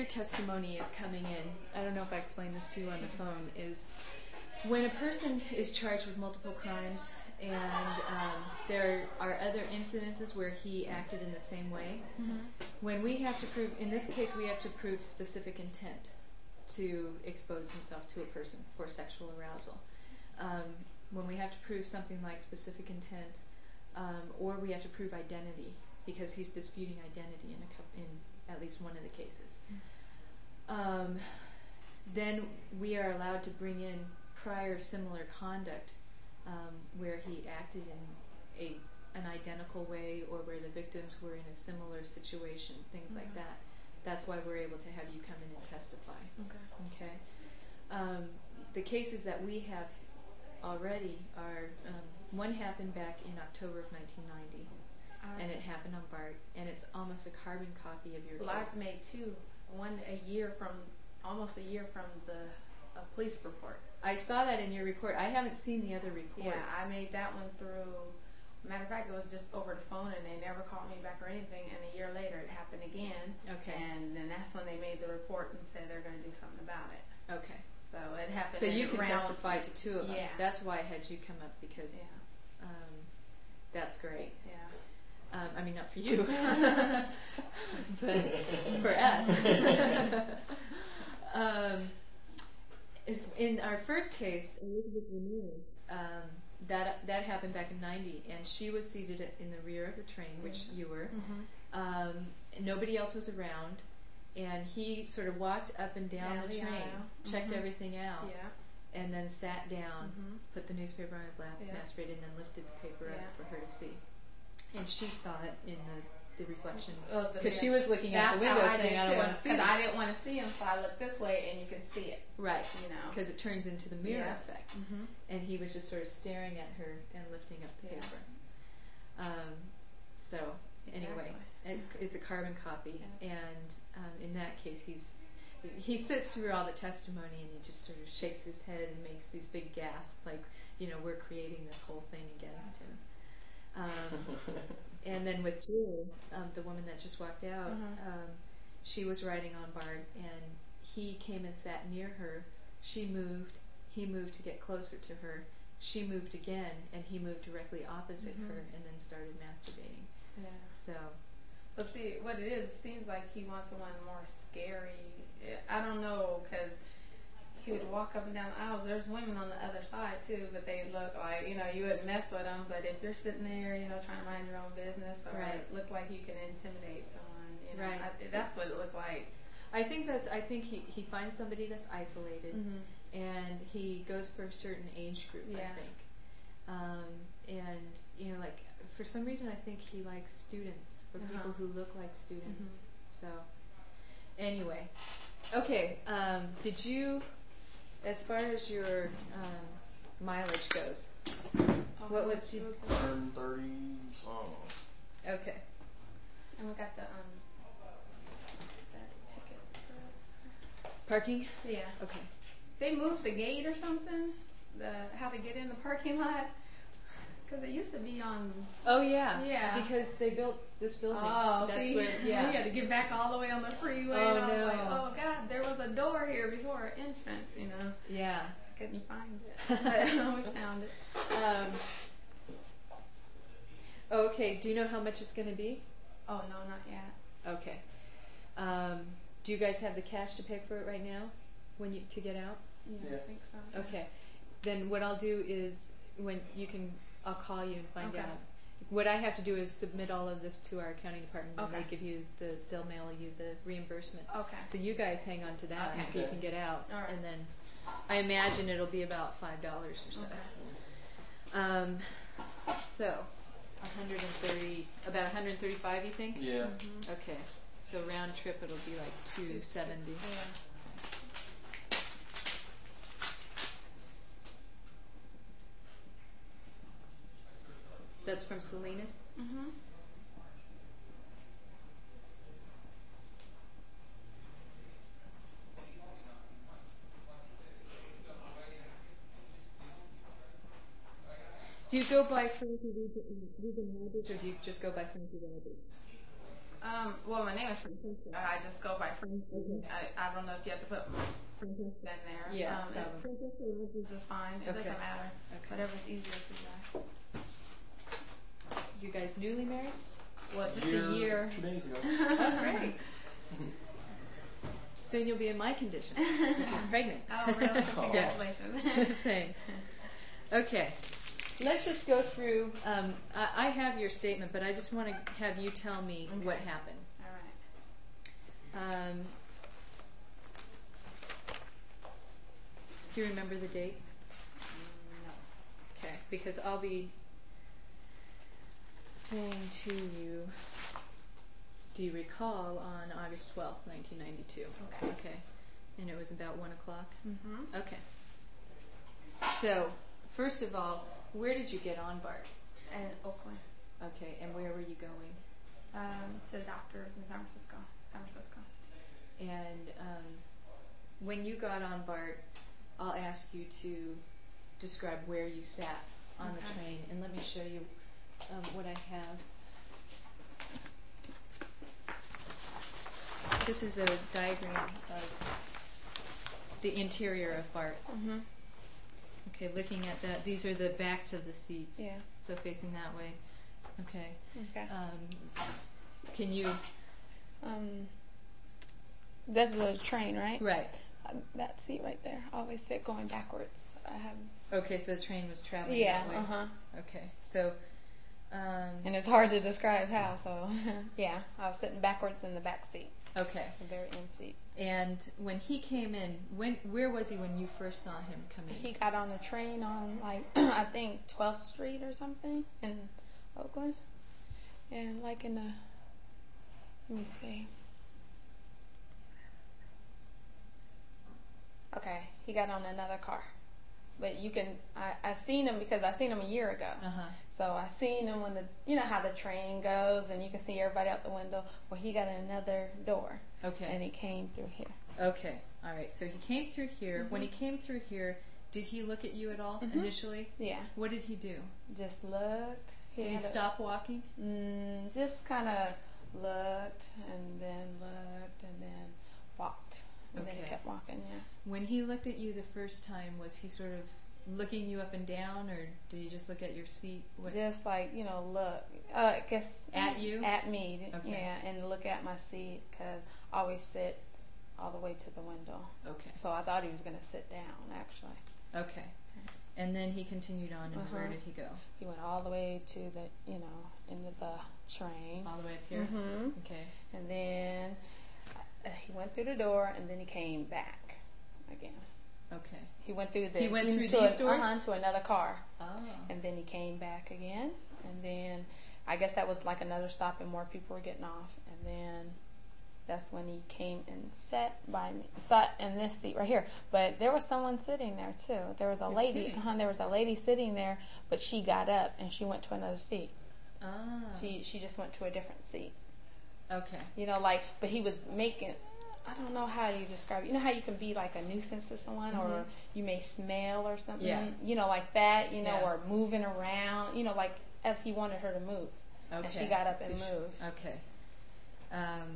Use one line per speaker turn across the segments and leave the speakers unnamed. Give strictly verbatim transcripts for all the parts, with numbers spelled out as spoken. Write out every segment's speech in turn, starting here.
your testimony is coming in, I don't know if I explained this to you on the phone, is when a person is charged with multiple crimes and um, there are other incidences where he acted in the same way, mm-hmm. when we have to prove, in this case we have to prove specific intent to expose himself to a person for sexual arousal. Um, when we have to prove something like specific intent, um, or we have to prove identity, because he's disputing identity in, a co- in at least one of the cases, um, then we are allowed to bring in prior similar conduct um, where he acted in a an identical way, or where the victims were in a similar situation, things mm-hmm. like that. That's why we're able to have you come in and testify. Okay. Okay. Um, the cases that we have already are, um, one happened back in October of nineteen ninety, uh, and it happened on BART, and it's almost a carbon copy of your
well,
case.
I've made two, one a year from, almost a year from the a police report.
I saw that in your report. I haven't seen the other report.
Yeah, I made that one through, matter of fact, it was just over the phone, and they never called me back or anything, and a year later it happened again. Okay. And then that's when they made the report and said they're going to do something about it.
Okay.
So it happened.
So you can testify to two of them.
Yeah.
That's why I had you come up, because yeah. um, that's great.
Yeah.
Um, I mean, not for you, but for us. um, in our first case, Elizabeth Ramirez, um, that that happened back in ninety, and she was seated in the rear of the train, which mm-hmm. you were. Mm-hmm. Um, nobody else was around, and he sort of walked up and down yeah, the train, yeah. checked mm-hmm. everything out, yeah. and then sat down, mm-hmm. put the newspaper on his lap, yeah. masturbated, and then lifted the paper yeah. up for her to see. And she saw it in the, the reflection, because oh, she was looking out the window saying, I don't want to see it.
I didn't want to see him, so I looked this way, and you can see it.
Right.
You know,
because it turns into the mirror
yeah.
effect. Mm-hmm. And he was just sort of staring at her and lifting up the yeah. paper. Um, so, anyway, it, it's a carbon copy. Yeah. And um, in that case, he's he sits through all the testimony, and he just sort of shakes his head and makes these big gasps, like, you know, we're creating this whole thing against him. Um, and then with Jill, um, the woman that just walked out, uh-huh. um, she was riding on BART, and he came and sat near her. She moved. He moved to get closer to her. She moved again, and he moved directly opposite mm-hmm. her, and then started masturbating.
Yeah.
So,
but see, what it is, it seems like he wants someone more scary. I don't know, because he would walk up and down the aisles. There's women on the other side too, but they look like, you know, you wouldn't mess with them. But if you're sitting there, you know, trying to mind your own business, or
right.
look like you can intimidate someone, you know,
right.
I, that's what it looked like.
I think that's. I think he, he finds somebody that's isolated, mm-hmm. and he goes for a certain age group. Yeah. I think, um, and you know, like for some reason, I think he likes students or uh-huh. people who look like students. Mm-hmm. So, anyway, okay. Um, did you? As far as your um, mileage goes, oh, what would you?
one hundred thirty song.
Okay.
And we got the um, that ticket.
Parking?
Yeah.
Okay.
They moved the gate or something. The how to get in the parking lot. Because it used to be on.
Oh yeah.
Yeah.
Because they built this building.
Oh,
that's
see,
where. Yeah.
We had to get back all the way on the freeway.
Oh,
and I was
no.
like, oh God, there was a door here before, entrance. You know.
Yeah.
I couldn't find it, but we found it.
Um. Okay. Do you know how much it's going to be?
Oh no, not yet.
Okay. Um, do you guys have the cash to pay for it right now, when you to get out?
Yeah, yeah. I think so.
Okay. Then what I'll do is when you can. I'll call you and find
okay.
out. What I have to do is submit all of this to our accounting department,
okay.
and they give you the, they'll mail you the reimbursement.
Okay.
So you guys hang on to that
okay.
so you can get out,
all right.
and then I imagine it'll be about five dollars or so.
Okay.
Um, so one hundred and thirty, about one hundred and thirty-five, you think?
Yeah.
Mm-hmm.
Okay. So round trip, it'll be like two seventy.
Yeah.
That's from Salinas?
Mm-hmm. Do you go by Frankie Regan Rogers, or do you just go by Frankie Rogers? Um, well, my name is Francesca. I just go by Francesca.
Mm-hmm.
I, I don't know if you have to put Francesca in there.
Yeah,
Um,
probably.
Francesca Richards is fine. It
Okay.
doesn't matter.
Okay.
Whatever's easier for you guys.
You guys newly married?
Well, just
year,
a year.
Two days ago.
Oh, great. Soon you'll be in my condition, which is pregnant.
Oh, really? Congratulations.
Thanks. Okay. Let's just go through. Um, I, I have your statement, but I just want to have you tell me
Okay.
what happened.
All right.
Um, do you remember the date?
No.
Okay, because I'll be saying to you, do you recall on August twelfth, nineteen ninety-two?
Okay.
Okay. And it was about one o'clock?
Mm-hmm.
Okay. So, first of all, where did you get on BART?
In Oakland.
Okay, and where were you going?
Um, to the doctors in San Francisco. San Francisco.
And um, when you got on BART, I'll ask you to describe where you sat on
Okay.
the train. And let me show you um, what I have. This is a diagram of the interior of BART.
Mm-hmm.
Okay, looking at that, these are the backs of the seats.
Yeah.
So facing that way. Okay.
Okay.
Um, can you?
Um, that's the train, right?
Right.
Uh, that seat right there. I always sit going backwards. I have.
Okay, so the train was traveling
Yeah.
that way.
Uh huh.
Okay, so. Um,
And it's hard to describe how. So yeah, I was sitting backwards in the back seat,
okay,
the very end seat.
and when he came in, when where was he when you first saw him come in?
He got on a train on like I think twelfth Street or something in Oakland, and like in the. Let me see. Okay, he got on another car. But you can, I, I seen him because I seen him a year ago.
Uh-huh.
So I seen him when the, you know how the train goes and you can see everybody out the window. Well, he got another door.
Okay.
And he came through here.
Okay. All right. So he came through here.
Mhm.
When he came through here, did he look at you at all
Mhm.
initially?
Yeah.
What did he do?
Just looked.
Did he
had a-
stop walking?
Mm, just kind of looked and then looked and then walked. And then
Okay.
he kept walking, yeah.
When he looked at you the first time, was he sort of looking you up and down, or did he just look at your seat? What?
Just like, you know, look. Uh, I guess.
At you?
At me,
Okay.
yeah. And look at my seat because I always sit all the way to the window.
Okay.
So I thought he was going to sit down, actually.
Okay. And then he continued on, and
Uh-huh.
where did he go?
He went all the way to the, you know, into the train.
All the way up here?
Mm-hmm.
Okay.
And then uh, he went through the door, and then he came back again.
Okay.
He went through the.
He went through
into
these
a-
doors?
Uh-huh, to another car,
Oh.
and then he came back again, and then I guess that was like another stop, and more people were getting off, and then that's when he came and sat by me, sat in this seat right here. But there was someone sitting there too. There was a
You're
lady.
kidding.
Uh-huh, there was a lady sitting there, but she got up and she went to another seat.
Ah.
She she just went to a different seat.
Okay.
You know, like, but he was making. I don't know how you describe it. You know how you can be like a nuisance to someone, or
Mhm.
you may smell or something.
Yeah.
You know, like that. You know,
Yeah.
or moving around. You know, like as he wanted her to move,
Okay.
and she got up
So
and
she-
moved.
Okay. Um,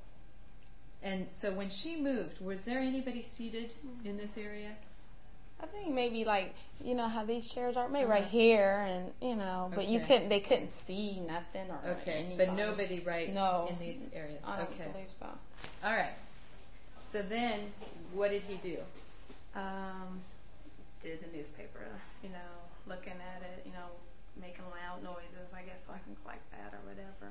and so when she moved, was there anybody seated in this area?
I think maybe like you know how these chairs are, maybe
Uh-huh.
right here, and you know, but you
Okay.
couldn't. They couldn't see nothing or
Okay,
anybody.
but nobody right
No.
in these areas.
I don't
Okay.
believe so.
All right. So then, what did he do?
Um, did the newspaper, you know, looking at it, you know, making loud noises, I guess, so I can collect that or whatever.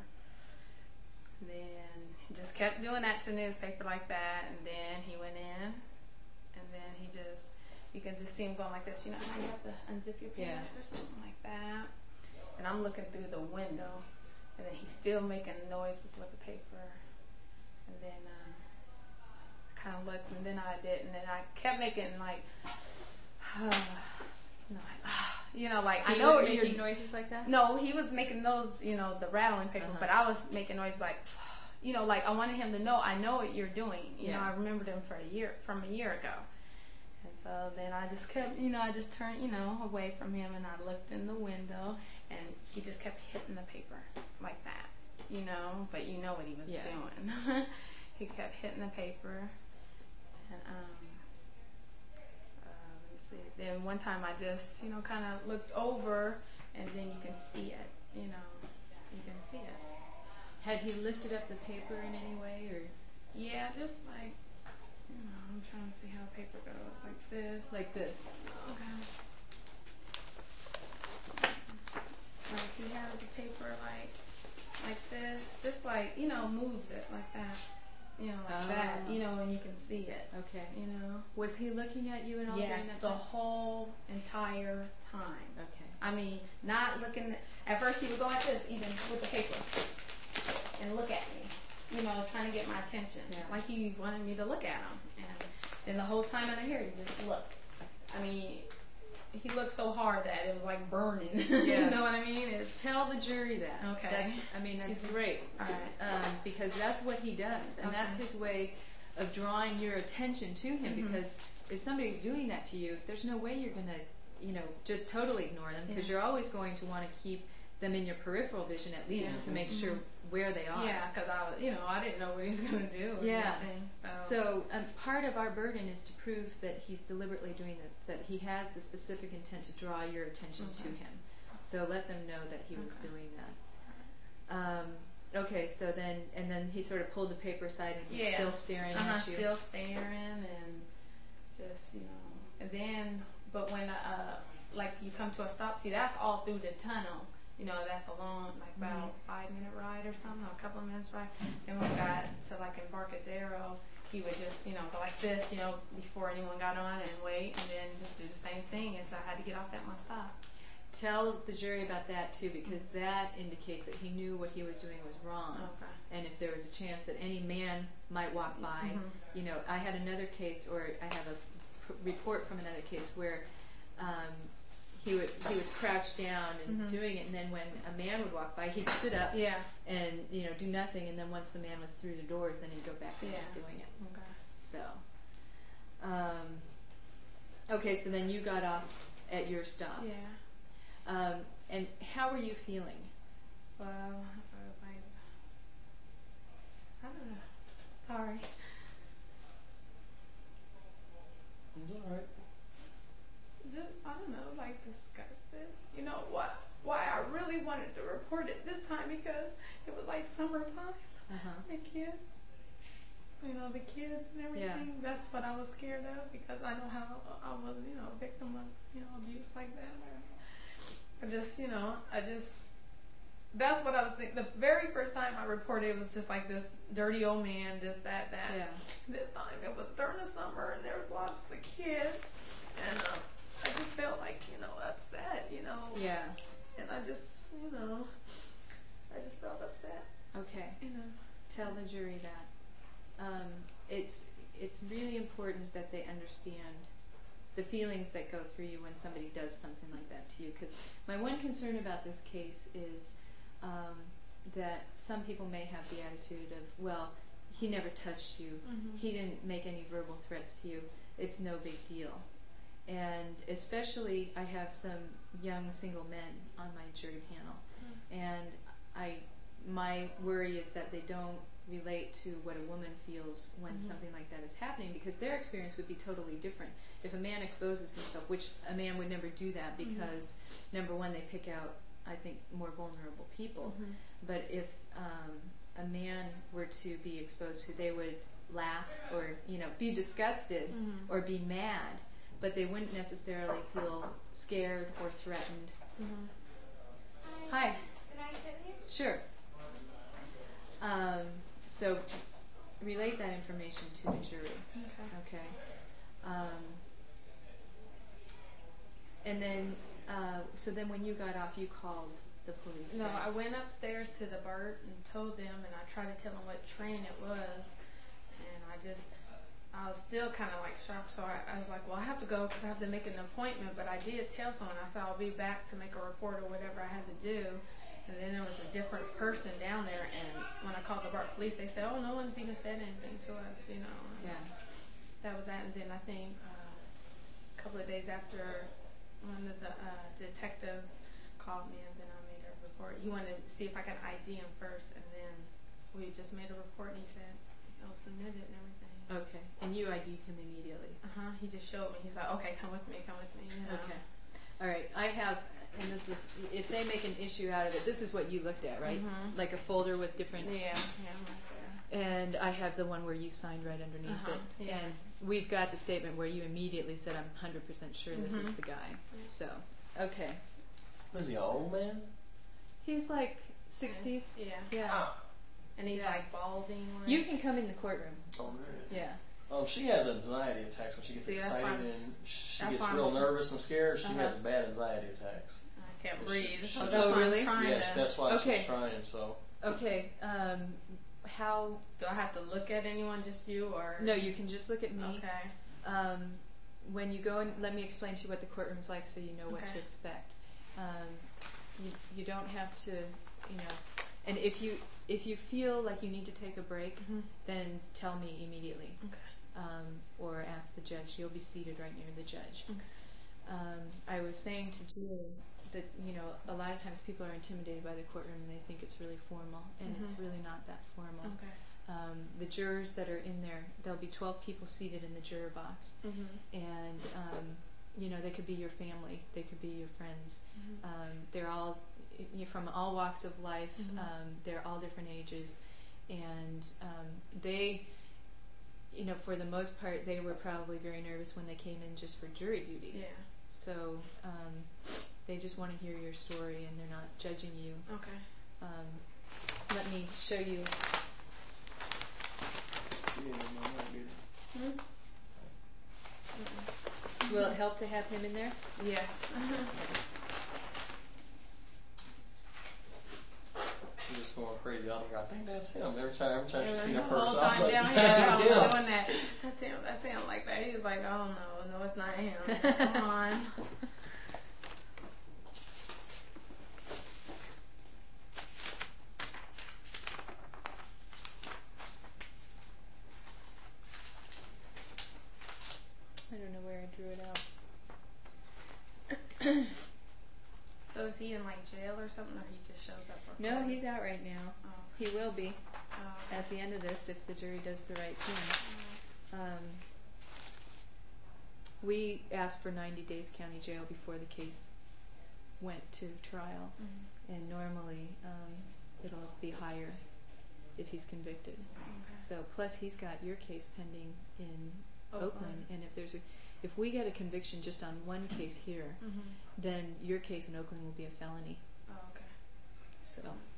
Then he just kept doing that to the newspaper like that, and then he went in, and then he just, you can just see him going like this, you know how you have to unzip your
Yeah.
pants or something like that. And I'm looking through the window, and then he's still making noises with the paper, and then um, I kind of looked, and then I didn't, and then I kept making like, you know, like, you know, like
He
I know
was
what you're-
making noises like that?
No, he was making those, you know, the rattling paper,
Uh-huh.
but I was making noises like, you know, like I wanted him to know I know what you're doing. You
Yeah.
know, I remembered him for a year from a year ago. And so then I just kept, you know, I just turned, you know, away from him, and I looked in the window, and he just kept hitting the paper like that. you know, but you know what he was
Yeah.
doing. He kept hitting the paper, and um, uh, let me see. Then one time I just, you know, kind of looked over, and then you can see it. You know, you can see it.
Had he lifted up the paper in any way, or
Yeah, just like, you know, I'm trying to see how paper goes, like this.
like this?
Okay. Like he has the paper like like this, just like, you know, moves it like that, you know, like that,
Oh.
you know, and you can see it,
Okay.
you know.
Was he looking at you at all
Yes,
during that
the
time?
whole entire time.
Okay.
I mean, not looking. At first, he would go like this, even with the paper, and look at me. You know, trying to get my attention,
Yeah.
like he wanted me to look at him. And then the whole time under here, he just looked. I mean, he looked so hard that it was like burning.
Yeah.
You know what I mean? It's
Tell the jury that.
Okay.
That's. I mean, that's
He's-
great.
all right.
Um, because that's what he does, and that's
Okay.
his way of drawing your attention to him.
Mhm.
Because if somebody's doing that to you, there's no way you're gonna, you know, just totally ignore them. Because
Yeah.
you're always going to want to keep them in your peripheral vision at least
Yeah.
to make sure
Mhm.
where they are.
Yeah, because I was, you know, I didn't know what he was gonna do or
Yeah.
anything. So,
So um, part of our burden is to prove that he's deliberately doing that, that he has the specific intent to draw your attention to
Okay.
him. So let them know that he was
Okay.
doing that. Um, okay, so then, and then he sort of pulled the paper aside and he's
Yeah.
still staring
uh-huh,
at you.
still staring and just, you know, and then, but when uh, like you come to a stop, see, that's all through the tunnel. You know, that's a long, like about
Mhm.
five minute ride or something, or a couple of minutes ride. And when we got to like Embarcadero, he would just, you know, go like this, you know, before anyone got on and wait, and then just do the same thing until I had to get off at my stop.
Tell the jury about that too, because that indicates that he knew what he was doing was wrong.
Okay.
And if there was a chance that any man might walk by,
Mhm.
you know, I had another case, or I have a p- report from another case where um, he would he was crouched down and
Mhm.
doing it, and then when a man would walk by, he'd sit up
Yeah.
and you know do nothing, and then once the man was through the doors, then he'd go back to
Yeah.
just doing it.
Okay.
So, um, okay, so then you got off at your stop,
Yeah.
um, and how were you feeling?
Well, I was like, I don't know. Sorry.
It's alright.
Just, I don't know, like disgusted. You know what? Why I really wanted to report it this time because it was like summertime.
Uh-huh.
The kids, you know, the kids and everything. That's what I was scared of because I know how I was, you know, a victim of, you know, abuse like that. I just, you know, I just. That's what I was thinking. The very first time I reported, it was just like this dirty old man, this, that, that.
Yeah.
This time it was during the summer and there was lots of kids. And um, I just felt like, you know, upset, you know.
Yeah.
And I just, you know, I just felt upset,
Okay.
you know.
Tell the jury that. Um, it's it's really important that they understand the feelings that go through you when somebody does something like that to you. Because my one concern about this case is um, that some people may have the attitude of, well, he never touched you.
Mhm.
He didn't make any verbal threats to you. It's no big deal. And especially, I have some young single men on my jury panel,
Mm.
and I, my worry is that they don't relate to what a woman feels when
Mhm.
something like that is happening, because their experience would be totally different. If a man exposes himself, which a man would never do that because, number one, they pick out, I think, more vulnerable people.
Mhm.
But if um, a man were to be exposed to, they would laugh or, you know, be disgusted
Mhm.
or be mad, but they wouldn't necessarily feel scared or threatened.
Mhm.
Hi.
Can I sit with you?
Sure. Um, so relate that information to the jury.
Okay.
Okay. Um, and then, uh, so then when you got off, you called the police.
No,
right?
I went upstairs to the BERT and told them, and I tried to tell them what train it was, and I just, I was still kind of like shocked, so I, I was like, well, I have to go because I have to make an appointment, but I did tell someone, I said I'll be back to make a report or whatever I had to do, and then there was a different person down there, and when I called the BERT police, they said, oh, no one's even said anything to us, you know.
Yeah.
That was that, and then I think uh, a couple of days after, one of the uh, detectives called me, and then I made a report. He wanted to see if I can I D him first, and then we just made a report, and he said he'll submit it and everything.
Okay, and you I D'd him immediately.
Uh huh. He just showed me. He's like, okay, come with me, come with me. You know?
Okay. All right. I have, and this is, if they make an issue out of it, this is what you looked at, right?
Mhm.
Like a folder with different.
Yeah. Yeah. I'm right there.
And I have the one where you signed right underneath
Uh-huh,
it.
yeah.
And we've got the statement where you immediately said, I'm one hundred percent sure this is
Mhm.
the guy.
Yeah.
So, okay.
Is he an old man?
He's like sixties.
Yeah.
Yeah.
Ah.
And he's
Yeah.
like balding. Right?
You can come in the courrourn.
Oh, good.
Yeah.
Um, she has anxiety attacks when she gets
See, that's
excited
why I'm-
and she
that's
gets
why I'm-
real nervous and scared. She
Uh-huh.
has bad anxiety attacks.
I can't
She-
breathe.
she
So
just-
that's
Oh,
why
really?
I'm trying
Yes,
to.
that's why
Okay.
she's trying. So
Okay. Um, how?
Do I have to look at anyone, just you, or?
No, you can just look at me.
Okay.
Um, when you go in, let me explain to you what the courtroom's like so you know what
Okay.
to expect. Um, you, you don't have to, you know, and if you if you feel like you need to take a break,
Mm-hmm.
then tell me immediately,
Okay.
um, or ask the judge. You'll be seated right near the judge.
Okay.
Um, I was saying to Julie that, you know, a lot of times people are intimidated by the courtroom and they think it's really formal, and it's
Mhm.
really not that formal.
Okay.
Um, the jurors that are in there, there'll be twelve people seated in the juror box,
Mm-hmm.
and um, you know, they could be your family, they could be your friends.
Mm-hmm.
Um, they're all you're from all walks of life.
Mhm.
Um, they're all different ages, and um, they, you know, for the most part, they were probably very nervous when they came in just for jury duty.
Yeah.
So um, they just want to hear your story, and they're not judging you.
Okay.
Um, let me show you.
yeah, no, not good.
Hmm? Mm-mm.
Will it help to have him in there?
Yes.
She's just going crazy out there. I think that's him. Every time, every time she sees
The
a
whole
person, I was
time
like,
down here,
yeah,
I was
yeah.
doing that. That's him. That's him like that. He was like, oh no, no, it's not him. Come on.
I don't know where I drew it out.
So is he in like jail or something, or he just shows up for?
No,
court?
he's out right now.
Oh.
He will be
Oh, okay.
at the end of this if the jury does the right thing. Um, we asked for ninety days county jail before the case went to trial,
Mhm.
and normally um, it'll be higher if he's convicted.
Okay.
So plus he's got your case pending in Oakland,
Oakland.
and if there's a if we get a conviction just on one case here,
Mhm.
then your case in Oakland will be a felony.
Oh, okay.
So,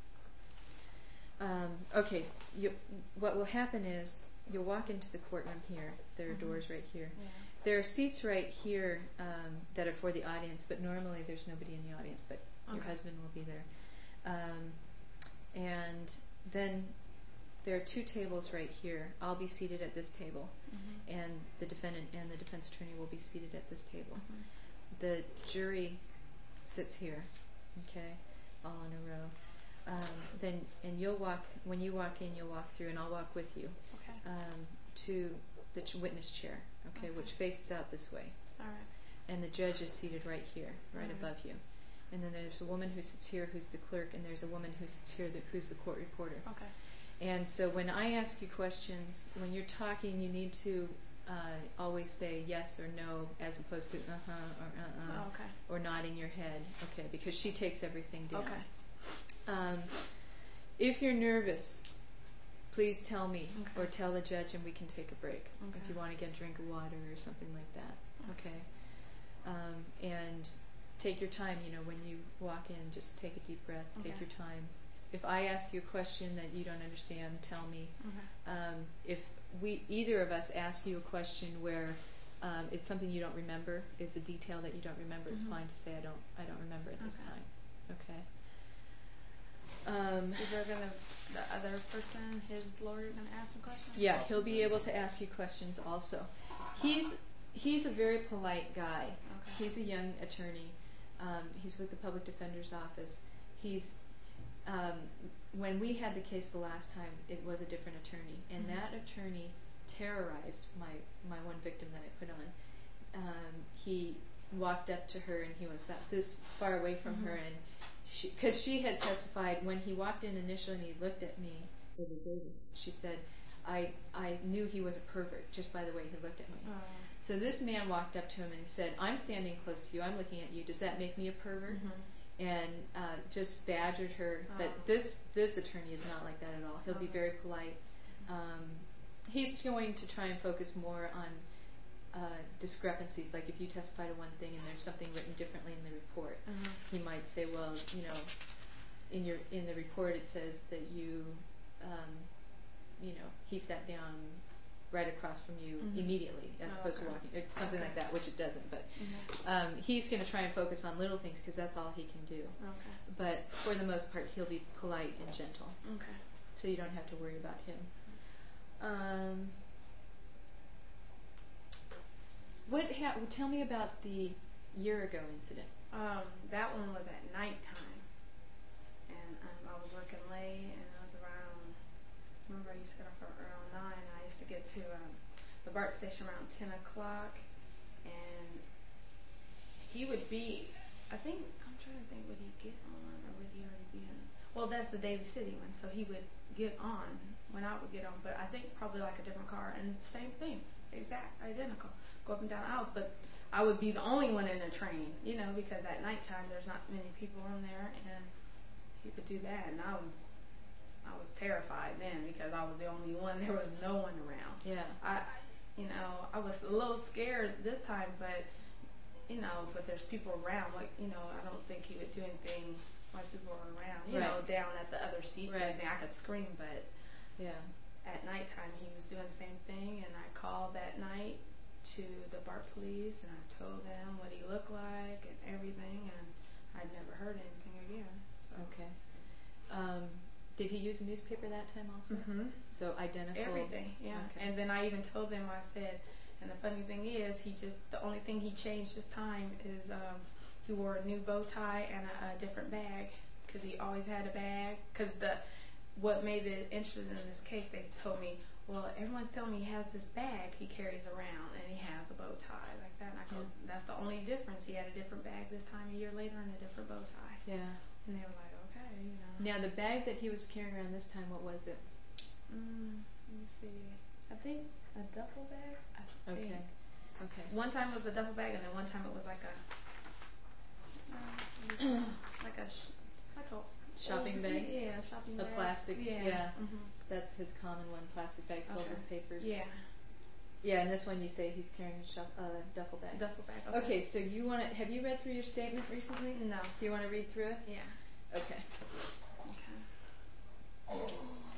um, okay, you, what will happen is you'll walk into the courtroom here. There are
Mhm.
doors right here.
Yeah.
There are seats right here um, that are for the audience, but normally there's nobody in the audience, but your
Okay.
husband will be there. Um, and then there are two tables right here. I'll be seated at this table,
Mhm.
and the defendant and the defense attorney will be seated at this table.
Mhm.
The jury sits here, okay, all in a row. Um, then, and you'll walk, when you walk in, you'll walk through, and I'll walk with you
Okay.
um, to the ch- witness chair, okay,
Okay.
which faces out this way.
All right.
And the judge is seated right here, right
Alright.
above you. And then there's a woman who sits here who's the clerk, and there's a woman who sits here that, who's the court reporter.
Okay.
And so when I ask you questions, when you're talking, you need to uh, always say yes or no as opposed to uh-huh or uh-uh
Oh, okay.
or nodding your head, okay, because she takes everything down.
Okay.
Um, if you're nervous, please tell me
Okay.
or tell the judge, and we can take a break if
Okay.
you want to get a drink of water or something like that, okay? Um, and take your time, you know, when you walk in, just take a deep breath, take
Okay.
your time. If I ask you a question that you don't understand, tell me.
Okay.
Um, if we either of us ask you a question where um, it's something you don't remember, it's a detail that you don't remember, it's
Mhm.
fine to say I don't I don't remember at this
Okay.
time. Okay. Um,
Is there gonna the other person, his lawyer, gonna ask some questions?
yeah, he'll be able to ask you questions also. He's he's a very polite guy.
Okay.
He's a young attorney. Um, he's with the public defender's office. He's um, when we had the case the last time, it was a different attorney, and
Mhm.
that attorney terrorized my my one victim that I put on. Um, he walked up to her, and he was about this far away from
Mhm.
her, and because she, she had testified when he walked in initially and he looked at me. She said, I I knew he was a pervert just by the way he looked at me.
Oh.
So this man walked up to him and he said, I'm standing close to you, I'm looking at you, does that make me a pervert?
Mm-hmm.
And uh, just badgered her.
Oh.
But this this attorney is not like that at all. He'll be very polite. Um, he's going to try and focus more on uh, discrepancies, like if you testify to one thing and there's something written differently in the report,
Mm-hmm.
he might say, well, you know, in your in the report it says that you, um, you know, he sat down right across from you
Mhm.
immediately, as
Oh,
opposed
okay.
to walking, or something
Okay.
like that, which it doesn't. But
Mm-hmm.
um, he's going to try and focus on little things because that's all he can do.
Okay.
But for the most part, he'll be polite and gentle,
Okay.
so you don't have to worry about him. Um, what ha- tell me about the year ago incident.
Um, that one was at nighttime, and um, I was working late, and I was around. Remember, I used to get off around nine. I used to get to um, the BART station around ten o'clock, and he would be. I think I'm trying to think. Would he get on, or would he already be in? Well, that's the Daly City one, so he would get on when I would get on. But I think probably like a different car, and same thing, exact, identical. Go up and down the aisles, but I would be the only one in the train, you know, because at nighttime there's not many people on there, and he could do that, and I was, I was terrified then because I was the only one. There was no one around.
Yeah.
I, you know, I was a little scared this time, but you know, but there's people around. Like, you know, I don't think he would do anything while people were around. You know,
Right.
down at the other seats or
Right.
anything. I could scream, but
Yeah.
at nighttime he was doing the same thing, and I called that night to the BART police, and I told them what he looked like and everything, and I'd never heard anything again. So.
Okay. Um, did he use a newspaper that time also?
Mm-hmm.
So identical.
Everything, yeah.
Okay.
And then I even told them, I said, and the funny thing is, he just, the only thing he changed this time is um, he wore a new bow tie and a, a different bag, because he always had a bag. Because the, what made it interesting in this case, they told me, well, everyone's telling me he has this bag he carries around, and he has a bow tie like that. And I go, that's the only difference. He had a different bag this time, a year later, and a different bow tie.
Yeah.
And they were like, okay, you know.
Now the bag that he was carrying around this time, what was it?
Mm, let me see. I think a duffel bag. I think.
Okay. Okay.
One time it was a duffel bag, and then one time it was like a, uh, like a, sh- like a
Shopping
old-
bag?
Yeah, a shopping
A
bag.
plastic.
Yeah.
Yeah.
Mhm.
That's his common one, plastic bag filled
Okay.
with papers.
Yeah.
Yeah, and this one you say he's carrying a shop, uh, duffel bag.
Duffel bag.
Okay, so you want to, have you read through your statement recently?
No.
Do you want to read through it?
Yeah.
Okay.
Okay.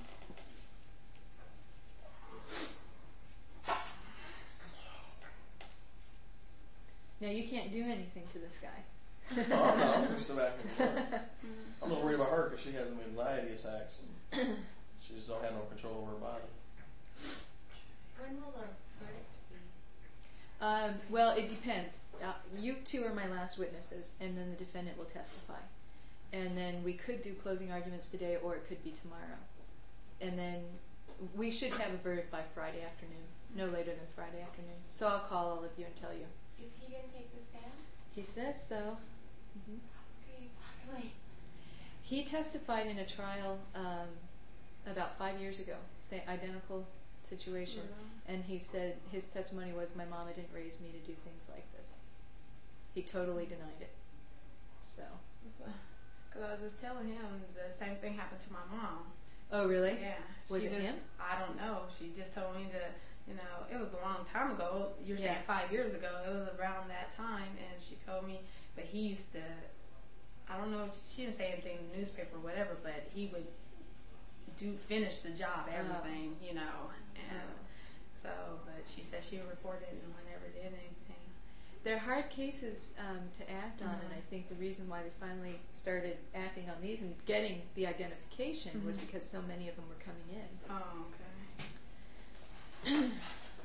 Oh,
Now you can't do anything to this guy.
Oh, I'm not. I'm just sit back and work. I'm not worried about her because she has some anxiety attacks. And she just don't have no control over her body.
When will the verdict be?
Um, well, it depends. Uh, you two are my last witnesses, and then the defendant will testify. And then we could do closing arguments today, or it could be tomorrow. And then we should have a verdict by Friday afternoon, no later than Friday afternoon. So I'll call all of you and tell you.
Is he going to take the stand?
He says so. hmm
Could he possibly?
He testified in a trial um, about five years ago, same identical situation, and he said his testimony was, "My mama didn't raise me to do things like this." He totally denied it. So.
Because I was just telling him the same thing happened to my mom.
Oh, really?
Yeah.
Was
She
it
just,
him?
I don't know. She just told me that, you know, it was a long time ago. You're saying
Yeah.
five years ago. It was around that time, and she told me, but he used to, I don't know, she didn't say anything in the newspaper or whatever, but he would do finish the job, everything, you know. And so, but she said she reported and never did anything.
They're hard cases um, to act on, and
Mhm.
I think the reason why they finally started acting on these and getting the identification was
Mhm.
because so many of them were coming in.
Oh, okay.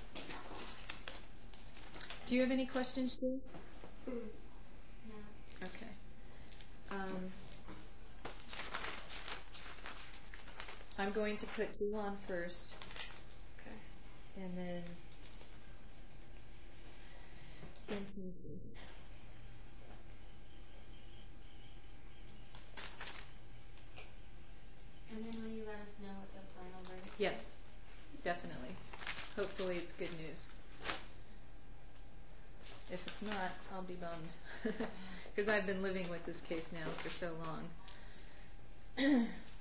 Do you have any questions, Jill?
No.
Okay. Um, I'm going to put Jill on first,
Okay.
and then. Yes, definitely. Hopefully it's good news. If it's not, I'll be bummed. Because I've been living with this case now for so long.